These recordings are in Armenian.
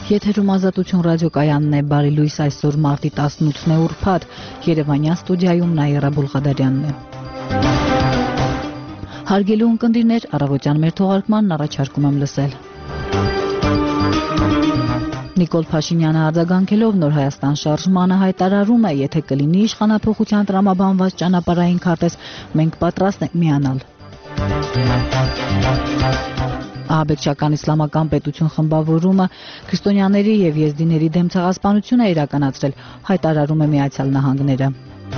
Եթերում Ազատություն ռադիոկայանն է, բարի լույս, այսօր մարտի 18-ն է ուրբաթ, Երևանյան ստուդիայում Նաիրա Բուլղադարյանն է։ Հարգելի ունկնդիրներ, առավոտյան մեր թողարկմանն առաջարկում եմ լսել։ Նիկոլ Փաշինյանը արձագանքելով Նոր Հայաստան շարժմանը հայտարարում է, եթե կլինի իշխանափոխության տրամաբանված ճանապարհային քարտեզ, մենք պատրաստ ենք միանալ։ Ահաբեկչական իսլամական պետություն խմբավորումը քրիստոնյաների եւ եզդիների դեմ ցեղասպանություն է իրականացրել, հայտարարում է Միացյալ Նահանգները։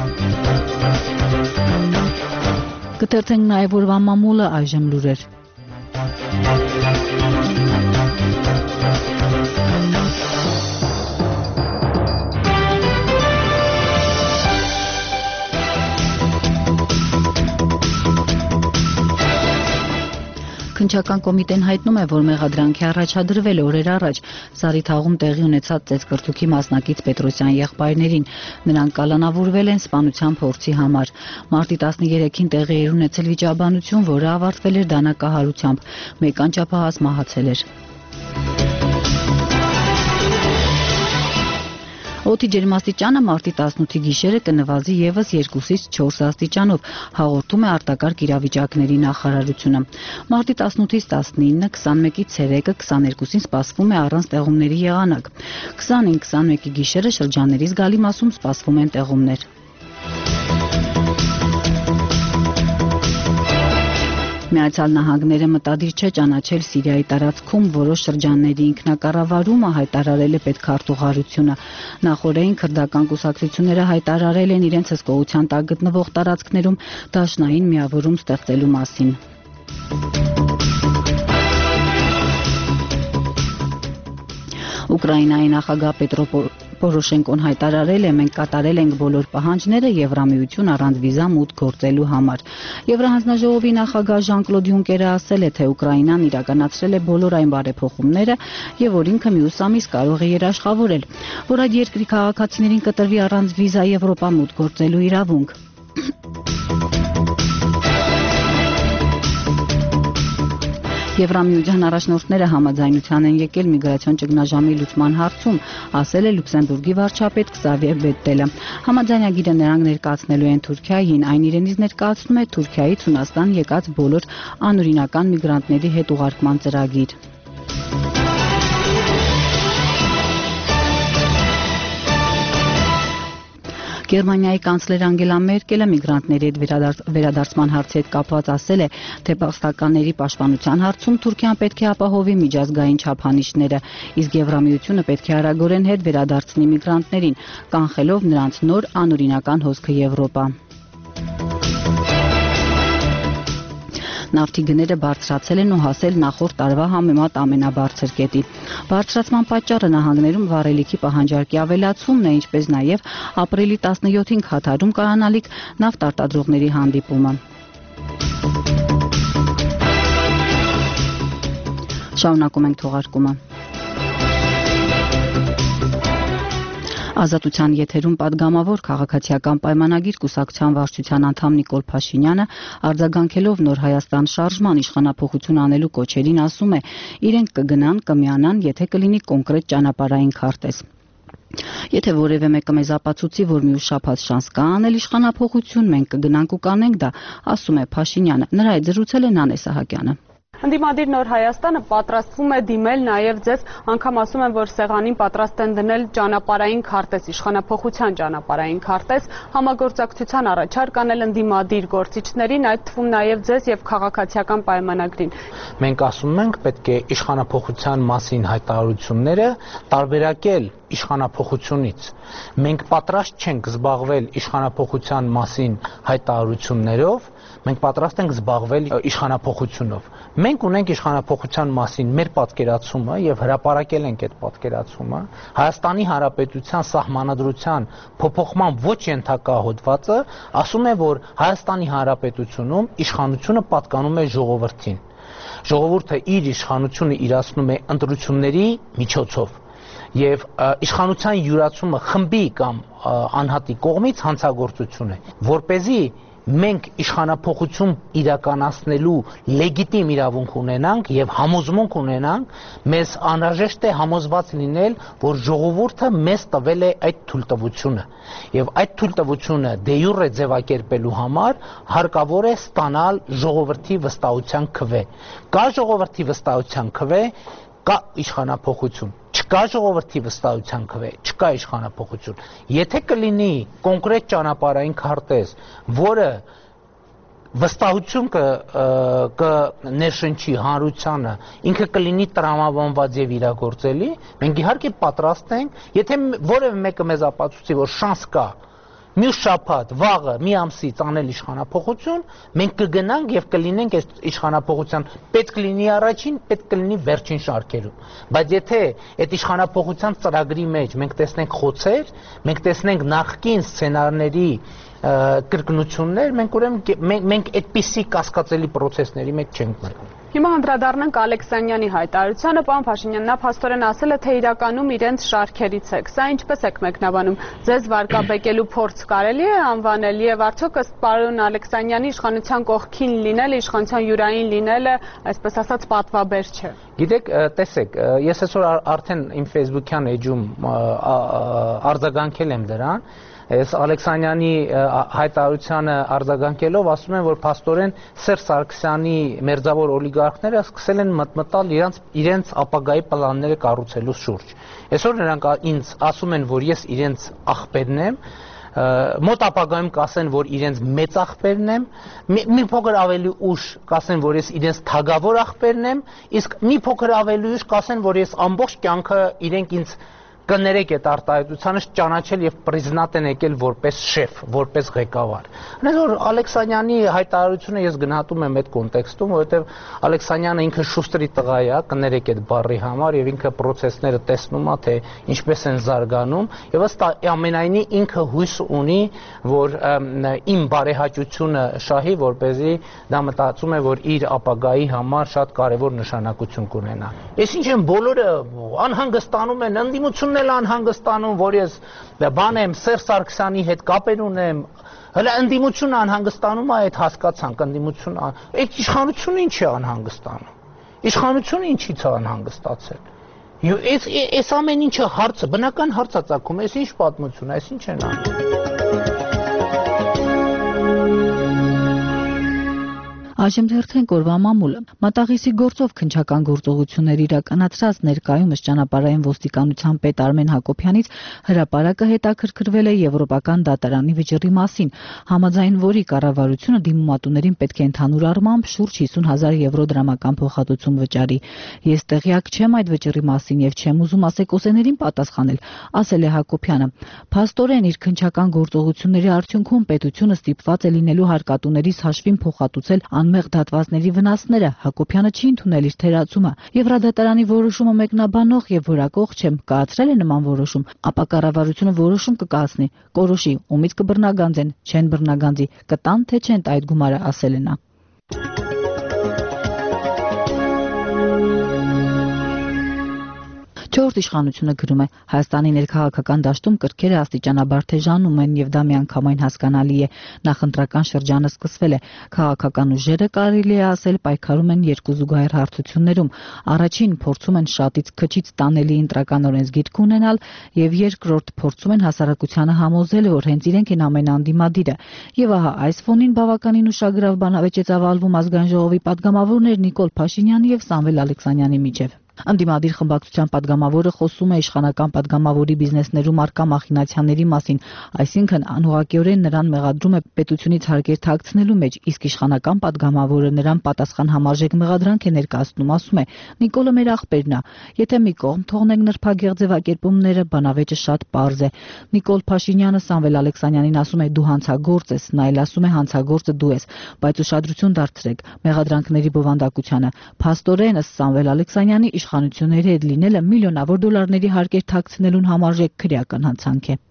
Կթերթենք նաեւ օրվա մամուլը, այժմ լուրեր։ Քննչական կոմիտեն հայտնում է, որ մեղադրանքի առաջադրվել օրեր առաջ Զարիթաղում տեղի ունեցած ծեծկռթուքի մասնակից Պետրոսյան եղբայրներին։ Նրանք կալանավորվել են սպանության փորձի համար։ Մարտի 13-ին տեղի էր ունեցել վիճաբանություն, որը ավարտվել էր դանակահարությամբ։ Մեկ անճափահաս մահացել էր։ Օդի ջերմաստիճանը մարտի 18-ի գիշերը կնվազի եւս 2-ից 4 աստիճանով, հաղորդում է արտակարգ իրավիճակների նախարարությունը։ Մարտի 18-ից 19-ը, 21-ից 3-ը, 22-ին սպասվում է առանց տեղումների եղանակ։ 20-21-ի գիշերը շրջանների զգալի մասում սպասվում են տեղումներ։ Միացյալ Նահանգները մտադիր չէ ճանաչել Սիրիայի տարածքում որոշ շրջանների ինքնակառավարումը, հայտարարել է պետքարտուղարությունը։ Նախորդին քրդական կուսակցությունները հայտարարել են իրենց հսկողության տակ գտնվող տարածքներում դաշնային միավորում ստեղծելու մասին։ Ուկրաինայի նախագահ Պետրո Պորոշենկոն հայտարարել է, մենք կատարել ենք բոլոր պահանջները Եվրամիություն առանց վիզա մուտք գործելու համար։ Եվրահանձնաժողովի նախագահ Ժան-Կլոդ Յունկերը ասել է, թե Ուկրաինան իրականացրել է բոլոր այն բարեփոխումները եւ որ ինքը մյուս ամիս կարող է երաշխավորել, որ այդ երկրի քաղաքացիներին կտրվի առանց վիզա Եվրոպա մուտք գործելու իրավունք։ Եվրամիության առաջնորդները համաձայնության են եկել միգրացիոն ճգնաժամի լուծման հարցում, ասել է Լյուքսեմբուրգի վարչապետ Քսավիե Բետտելը։ Համաձայնագիրը նրանք ներկայացնելու են Թուրքիային, այն իրենից ներկայացնում է Թուրքիայից Հունաստան եկած բոլոր անօրինական միգրանտների հետ ուղարկման ծրագիր։ Գերմանիայի կանցլեր Անգելա Մերկելը միգրանտների հետ վերադարձման հարցի հետ կապված ասել է, թե պաշտպանների պաշտպանության հարցում Թուրքիան պետք է ապահովի միջազգային չափանիշները, իսկ Եվրամիությունը պետք է արագորեն հետ վերադարձնի միգրանտներին, կանխելով նրանց նոր անօրինական հոսքը Եվրոպա։ Նավթի գները բարձրացել են ու հասել նախորդ տարվա համեմատ ամենաբարձր կետի։ Բարձրացման պատճառը նահանգներում վառելիքի պահանջարկի ավելացումն է, ինչպես նաև ապրիլի 17-ին Քաթարում կայանալիք նավթ արտադրողների հանդիպումը։ Շարունակում ենք թողարկումը։ Ազատության եթերում պատգամավոր քաղաքացիական պայմանագիր կուսակցության վարչության անդամ Նիկոլ Փաշինյանը արձագանքելով Նոր Հայաստան շարժման իշխանափոխություն անելու կոչերին ասում է, իրենք կգնան, կմիանան, եթե կլինի կոնկրետ ճանապարհային քարտեզ։ Եթե որևէ մեկը մեզ ապացուցի, որ մյուս շաբաթ շանս կա անել իշխանափոխություն, մենք կգնանք ու կանենք դա, ասում է Փաշինյանը։ Նրա հետ զրուցել է Նանե Սահակյանը։ Ընդդիմադիր Նոր Հայաստանը պատրաստվում է դիմել նաև ձեզ, անգամ ասում են, որ սեղանին պատրաստ են դնել ճանապարհային քարտեզ, իշխանափոխության ճանապարհային քարտեզ, համագործակցության առաջարկ անել ընդդիմադիր գործիչներին, այդ թվում նաև ձեզ եւ քաղաքացիական պայմանագրին։ Մենք ասում ենք, պետք է իշխանափոխության մասին հայտարարությունները տարբերակել իշխանափոխությունից։ Մենք պատրաստ չենք զբաղվել իշխանափոխության մասին հայտարարություններով, մենք պատրաստ ենք զբաղվել իշխանափոխությունով։ Մենք ունենք իշխանափոխության մասին մեր պատկերացումը եւ հրապարակել ենք այդ պատկերացումը։ Հայաստանի Հանրապետության սահմանադրության փոփոխման ոչ ենթակա հոդվածը ասում է, որ Հայաստանի Հանրապետությունում իշխանությունը պատկանում է ժողովրդին։ Ժողովուրդը իր իշխանությունը իրացնում է ընտրությունների միջոցով։ Եվ իշխանության յուրացումը խմբի կամ անհատի կողմից հանցագործություն է, որպեսզի մենք իշխանափոխություն իրականացնելու լեգիտիմ իրավունք ունենանք եւ համոզմունք ունենանք, մեզ անհրաժեշտ է համոզված լինել, որ ժողովուրդը մեզ տվել է այդ թույլտվությունը եւ այդ թույլտվությունը դե յուրե ձևակերպելու համար հարկավոր է ստանալ ժողովրդի վստահության քվե։ Կա ժողովրդի վստահության քվե, կա իշխանափոխություն, չկա ժողովրդի վստահության քվե, չկա իշխանափոխություն։ Եթե կլինի կոնկրետ ճանապարհային քարտեզ, որը վստահություն կներշնչի հանրությանը, ինքը կլինի տրամաբանված եւ իրագործելի, մենք իհարկե պատրաստ ենք, եթե որևէ մեկը մեզ ապացուցի, որ շանս կա մյուս շաբաթ, վաղը, մի ամսից անել իշխանափոխություն, մենք կգնանք եւ կլինենք այս իշխանափոխության պետք լինի առաջին, պետք կլինի վերջին շարքերում։ Բայց եթե այդ իշխանափոխության ծրագրի մեջ մենք տեսնենք խոցեր, մենք տեսնենք նախկին սցենարների կրկնություններ, մենք այդպիսի կասկածելի process-ների մեջ չենք մտնում։ Հիմա անդրադառնանք Ալեքսանյանի հայտարարությանը, պարոն Փաշինյան, նա փաստորեն ասել է, թե իրականում իրենց շարքերից եք։ Սա ինչպես եք մեկնաբանում։ Ձեզ վարկաբեկելու փորձ կարելի է անվանել եւ արդյոք ըստ պարոն Ալեքսանյանի իշխանության կողքին լինելը, իշխանության յուրային լինելը, այսպես ասած, պատվաբեր չէ։ Գիտեք, տեսեք, ես այսօր արդեն իմ Facebook-յան էջում արձագանքել եմ դրան։ Ես Ալեքսանյանի հայտարարությանը արձագանքելով ասում եմ, որ փաստորեն Սերժ Սարգսյանի մերձավոր օլիգարխները սկսել են մտմտալ իրենց ապագայի պլանները կառուցելու շուրջ։ Այսօր նրանք ինձ ասում են, որ ես իրենց աղբերն եմ, մոտ ապագայում կասեն, որ իրենց մեծ աղբերն եմ, մի փոքր ավելի ուշ կասեն, որ ես իրենց թագավոր աղբերն եմ, իսկ մի փոքր ավելի ուշ կասեն, որ ես ամբողջ կյանքը իրենք ինձ կներեք այդ արտահայտությանը ճանաչել եւ պրիզնատ են եկել որպես շեֆ, որպես ղեկավար։ Այնպես որ Ալեքսանյանի հայտարարությունը ես գնահատում եմ այդ կոնտեքստում, որովհետեւ Ալեքսանյանը ինքը շուստերի տղա է, կներեք այդ բառի համար եւ ինքը process-ները տեսնում է, թե ինչպես են զարգանում եւ ըստ ամենայնի ինքը հույս ունի, որ իմ բարեհաճությունը շահի, որպեսզի դա մտածում է, որ իր ապագայի համար շատ կարեւոր նշանակություն կունենա։ Այսինչ են բոլորը անհանգստանում են, ընդդիմություն անհանգստանում, որ ես բան եմ Սերժ Սարգսյանի հետ կապեր ունեմ, հələ ընդդիմությունը անհանգստանում է, այդ հասկացանք, ընդդիմությունը, այդ իշխանությունը ինչ է անհանգստանում։ Իշխանությունը ինչից է անհանգստացել։ Այս ամեն ինչը հարցը, բնական հարցածագում, այս ինչ պատմություն, այս ինչ են անում։ Այժմ թերթենք օրվա մամուլը։ Մատաղիսի գործով քննչական գործողություններ իրականացրած ներկայումս ճանապարհային ոստիկանության պետ Արմեն Հակոբյանից հրապարակը հետաքրքրվել է Եվրոպական դատարանի վճռի մասին, համաձայն որի կառավարությունը դիմումատուներին պետք է ընդհանուր առմամբ շուրջ 50,000 եվրո դրամական փոխհատուցում վճարի։ Ես տեղյակ չեմ այդ վճռի մասին եւ չեմ ուզում ասեկոսեներին պատասխանել, ասել է Հակոբյանը։ Փաստորեն իր քննչական գործողությունների արդյունքում պետությունը ստիպված է լինելու հարկատուներից հաշվին փոխհատուցել անմեղ դատվածների վնասները, Հակոբյանը չի ընդունել իր թերացումը։ Եվրադատարանի որոշումը մեկնաբանող եւ որակող չեմ, կայացրել է նման որոշում, ապա կառավարությունը որոշում կկայացնի, կորոշի, ումից կբռնագանձեն, չեն բռնագանձի, կտան թե չեն տա այդ գումարը, ասել է նա։ Չորրորդ իշխանությունը գրում է. Հայաստանի ներքաղաքական դաշտում կրքերը աստիճանաբար թեժանում են եւ դա միանգամայն հասկանալի է։ Նախընտրական շրջանը սկսվել է։ Քաղաքական ուժերը, կարելի է ասել, պայքարում են երկու զուգահեռ հարթություններում։ Առաջին փորձում են շատից քչից տանելի ընտրական օրենսգիրք ունենալ եւ երկրորդ փորձում են հասարակությանը համոզել, որ հենց իրենք են ամենաանդիմադիրը։ Եվ ահա այս ֆոնին բավականին ուշագրավ բանավեճ է ծավալվում ազգային ժողովի падգամավորներ Նիկոլ Փաշինյանի եւ Սամվել Ալեքսանյանի միջև։ Անդիմադիր խմբակցության падգամավորը խոսում է իշխանական падգամավորի բիզնեսներում արկա մախինացիաների մասին, այսինքն անուղղակիորեն նրան մեղադրում է պետությունից հարկեր թաքցնելու մեջ, իսկ իշխանական падգամավորը նրան պատասխան համարժեք մեղադրանք է ներկայացնում, ասում է. Նիկոլը մեր աղբերն է, եթե մի կողմ թողնենք նրբագեղ ձևակերպումները, բանավեճը շատ պարզ է։ Նիկոլ Փաշինյանը Սամվել Ալեքսանյանին ասում է դու հանցագործ ես, նա էլ ասում է հանցագործը դու ես, բայց ուշադրություն դարձրեք մեղադրանքների բովանդակությանը։ Փաստորեն ըստ Սամվել Ալեքսանյանի իշխանությունների հետ լինելը միլիոնավոր դոլարների հարկեր թաքցնելուն համարժեք քրեական հանցանք է։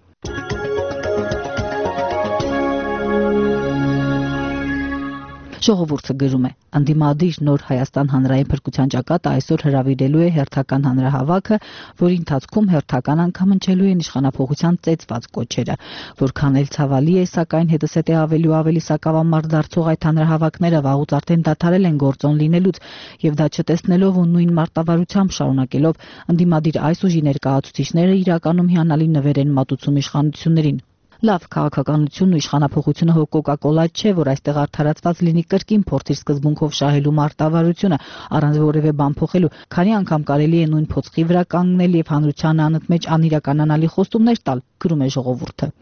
Ժողովուրդը գրում է. Անդիմադիր նոր Հայաստան հանրային փրկության ճակատը այսօր հրավիրելու է հերթական հանրահավաքը, որի ընթացքում հերթական անգամ հնչելու են իշխանափոխության ծեծված կոչերը, որքան էլ ցավալի է, սակայն հետզհետե ավելի ու ավելի սակավամարդ դարձող այդ հանրահավաքները վաղուց արդեն դադարել են գործոն լինելուց, եւ դա չտեսնելով ու նույն մարտավարությամբ շարունակելով անդիմադիր այս ուժի ներկայացուցիչները իրականում հիանալի նվեր են մատուցում իշխանություններին։ Լավ քաղաքականությունն ու իշխանափոխությունը հո կոկա-կոլա չէ, որ այստեղ արդարացված լինի կրկին փորձիր սկզբունքով շահելու մարտավարությունը, առանց որևէ բան փոխելու, քանի անգամ կարելի է նույն փոცხի վրա կանգնել եւ հանրության անընդմեջ անիրականանալի խոստումներ տալ, գրում է ժողովուրդը։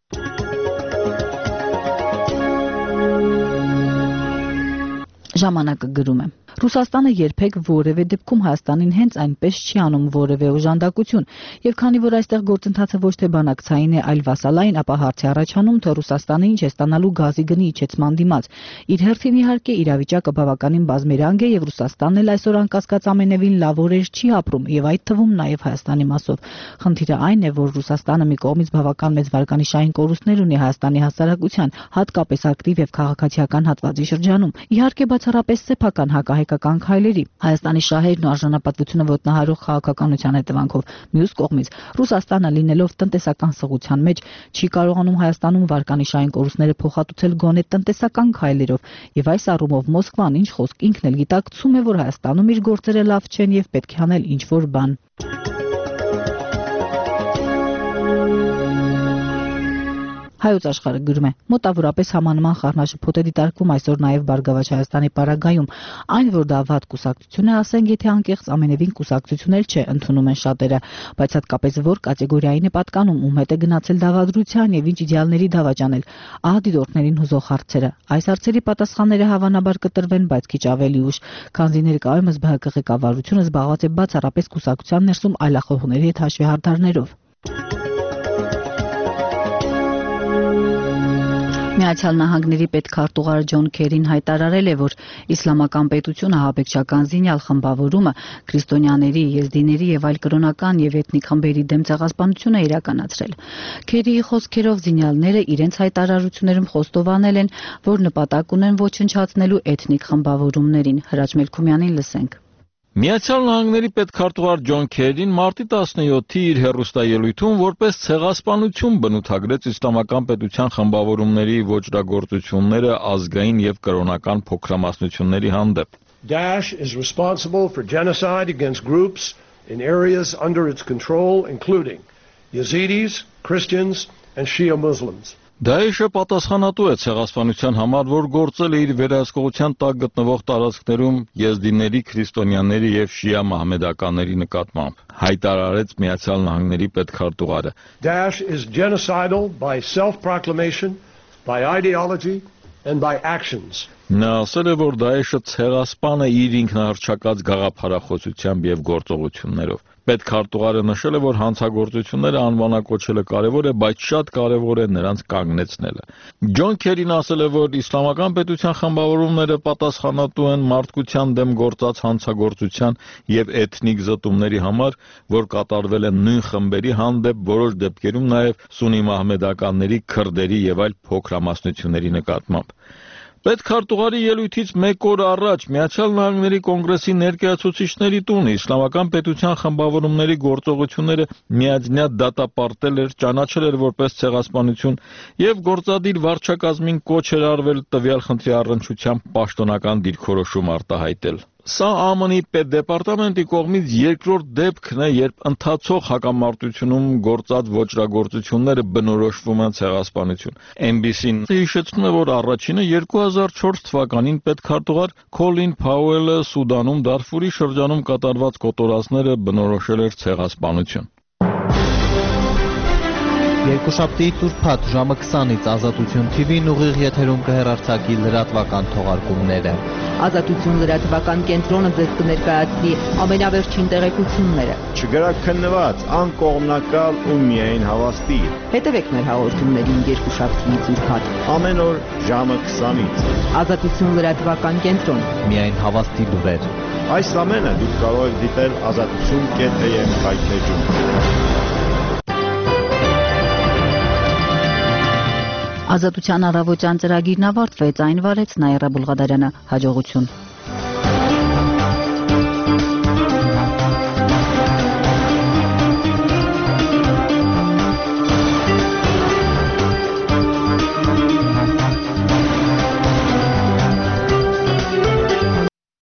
Ժամանակը գրում է. Ռուսաստանը երբեք որևէ դեպքում Հայաստանին հենց այնպես չի անում որևէ օժանդակություն, եւ քանի որ այստեղ գործընթացը ոչ թե բանակցային է, այլ վասալային, ապա հարց է առաջանում, թե Ռուսաստանը ինչ է ստանալու գազի գնի իջեցման դիմաց։ Իր հերթին իհարկե իրավիճակը բավականին բազմերանգ է եւ Ռուսաստանն էլ այսօր անկասկած ամենևին լավ օրեր չի ապրում եւ այդ թվում նաեւ Հայաստանի մասով։ Խնդիրը այն է, որ Ռուսաստանը մի կողմից բավական մեծ վարկանիշային կորուստներ ունի Հայաստանի հասարակության, հատկապես ակտիվ եւ քաղաքացիական հատվածի շրջանում։ Իհարկե բացառապես սեփական հակահայկական քայլերի, Հայաստանի շահերն ու արժանապատվությունը ոտնահարող քաղաքականության հետևանքով։ Մյուս կողմից Ռուսաստանը լինելով տնտեսական սղության մեջ չի կարողանում Հայաստանում վարկանիշային կորուստները փոխհատուցել գոնե տնտեսական քայլերով, եւ այս առումով Մոսկվան ինչ խոսք ինքն էլ գիտակցում է, որ Հայաստանում իր գործերը լավ չեն եւ պետք է անել ինչ-որ բան։ Հայոց աշխարհը գրում է. մոտավորապես համանման խառնաշփոթ է դիտարկվում այսօր նաև Բարգավաճ Հայաստանի պարագայում, այն որ դա վատ կուսակցություն է, ասենք եթե անկեղծ ամենևին կուսակցություն էլ չէ, ընդունում են շատերը, բայց հատկապես որ կատեգորիային է պատկանում, ում հետ է գնացել դավադրության եւ ինչ իդեալների դավաճանել։ Ահա դիտորդներին հուզող հարցերը։ Այս հարցերի պատասխանները հավանաբար կտրվեն, բայց քիչ ավելի ուշ, քանզի ներկայումս ԲՀԿ ղեկավարությունը զբաղված է բացառապես կուսակցության ներսում այլախոհների հետ հաշվի հարդարներով։ Միացյալ Նահանգների պետքարտուղար Ջոն Քերին հայտարարել է, որ իսլամական պետությունը ահաբեկչական զինյալ խմբավորումը, քրիստոնյաների, եզդիների եւ այլ կրոնական եւ էթնիկ խմբերի դեմ ցեղասպանություն է իրականացրել։ Քերիի խոսքերով զինյալները իրենց հայտարարություններում խոստովանել են, որ նպատակ ունեն ոչնչացնելու էթնիկ խմբավորումներին։ Հրաչ Մելքումյանին լսենք։ Միացյալ Նահանգների պետքարտուղար Ջոն Քերին մարտի 17-ի իր հեռուստաելույթում որպես ցեղասպանություն բնութագրեց իսլամական պետության խմբավորումների ոճրագործությունները ազգային եւ կրոնական փոքրամասնությունների հանդեպ։ Daesh is responsible for genocide against groups in areas under its control, including Yazidis, Christians and Shia Muslims. Դաեշը պատասխանատու է ցեղասպանության համար, որ գործել է իր վերահսկողության տակ գտնվող տարածքներում եզդիների, քրիստոնյաների եւ շիա մահմեդականների նկատմամբ, հայտարարեց Միացյալ Նահանգների պետքարտուղարը։ Daesh is genocidal by self-proclamation, by ideology and by actions. Նա ասել է, որ Դաեշը ցեղասպան է իր ինքնահռչակած գաղափարախոսությամբ եւ գործողություններով։ Պետքարտուղարը նշել է, որ հանցագործությունները անվանակոչելը կարևոր է, բայց շատ կարևոր է նրանց կանգնեցնելը։ Ջոն Քերին ասել է, որ իսլամական պետության խմբավորումները պատասխանատու են մարդկության դեմ գործած հանցագործության եւ էթնիկ զտումների համար, որ կատարվել են նույն խմբերի հանդեպ, որոշ դեպքերում նաեւ սուննի մահմեդականների, քրդերի եւ այլ փոքրամասնությունների նկատմամբ։ Պետքարտուղարի ելույթից մեկ օր առաջ Միացյալ Նահանգների կոնգրեսի ներկայացուցիչների տունը իսլամական պետության խմբավորումների գործողությունները միաձնյա դատապարտել էր, ճանաչել էր որպես ցեղասպանություն եւ գործադիր վարչակազմին կոչ էր արվել տվյալ խնդրի առնչությամբ պաշտոնական դիրքորոշում արտահայտել։ Սա ԱՄՆ-ի պետդեպարտամենտի կողմից երկրորդ դեպքն է, երբ ընթացող հակամարտությունում գործած ոճրագործությունները բնորոշվում են ցեղասպանություն։ NBC-ն հիշեցնում է, որ առաջինը 2004 թվականին պետքարտուղար Քոլին Փաուելը Սուդանում Դարֆուրի շրջանում կատարված կոտորածները բնորոշել էր ցեղասպանություն։ Երկուշաբթի Տուրփաթ ժամը 20-ից Ազատություն TV-ն ուղիղ եթերում կհեռարձակի լրատվական թողարկումները։ Ազատություն լրատվական կենտրոնը ձեզ կներկայացնի ամենավերջին տեղեկությունները։ Չգրաքննված, անկողմնակալ ու միայն հավաստի։ Հետևեք մեր հաղորդումներին երկուշաբթի Տուրփաթ։ Ամեն օր ժամը 20-ից։ Ազատություն լրատվական կենտրոն։ Միայն հավաստի լուրեր։ Այս ամենը դուք կարող եք դիտել azatutun.am հայթեջում։ Ազատության առավոտյան ծրագիրն ավարտվեց, այն վարեց Նաիրա Բուլղադարյանը, հաջողություն։